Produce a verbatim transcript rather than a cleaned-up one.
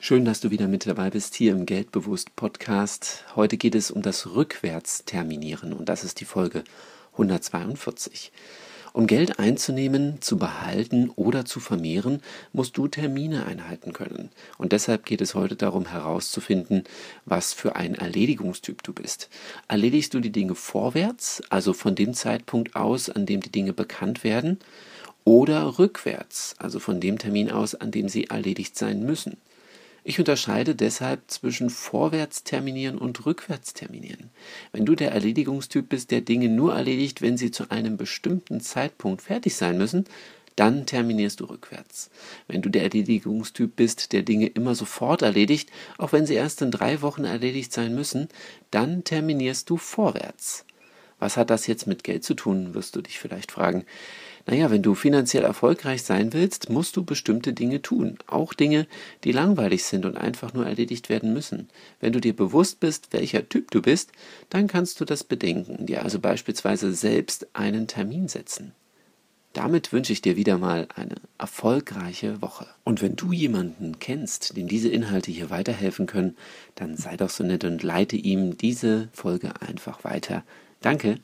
Schön, dass du wieder mit dabei bist hier im Geldbewusst Podcast. Heute geht es um das Rückwärtsterminieren und das ist die Folge hundertzweiundvierzig. Um Geld einzunehmen, zu behalten oder zu vermehren, musst du Termine einhalten können. Und deshalb geht es heute darum herauszufinden, was für ein Erledigungstyp du bist. Erledigst du die Dinge vorwärts, also von dem Zeitpunkt aus, an dem die Dinge bekannt werden, oder rückwärts, also von dem Termin aus, an dem sie erledigt sein müssen? Ich unterscheide deshalb zwischen vorwärts terminieren und rückwärts terminieren. Wenn du der Erledigungstyp bist, der Dinge nur erledigt, wenn sie zu einem bestimmten Zeitpunkt fertig sein müssen, dann terminierst du rückwärts. Wenn du der Erledigungstyp bist, der Dinge immer sofort erledigt, auch wenn sie erst in drei Wochen erledigt sein müssen, dann terminierst du vorwärts. Was hat das jetzt mit Geld zu tun, wirst du dich vielleicht fragen. Naja, wenn du finanziell erfolgreich sein willst, musst du bestimmte Dinge tun. Auch Dinge, die langweilig sind und einfach nur erledigt werden müssen. Wenn du dir bewusst bist, welcher Typ du bist, dann kannst du das bedenken, dir also beispielsweise selbst einen Termin setzen. Damit wünsche ich dir wieder mal eine erfolgreiche Woche. Und wenn du jemanden kennst, dem diese Inhalte hier weiterhelfen können, dann sei doch so nett und leite ihm diese Folge einfach weiter. Danke.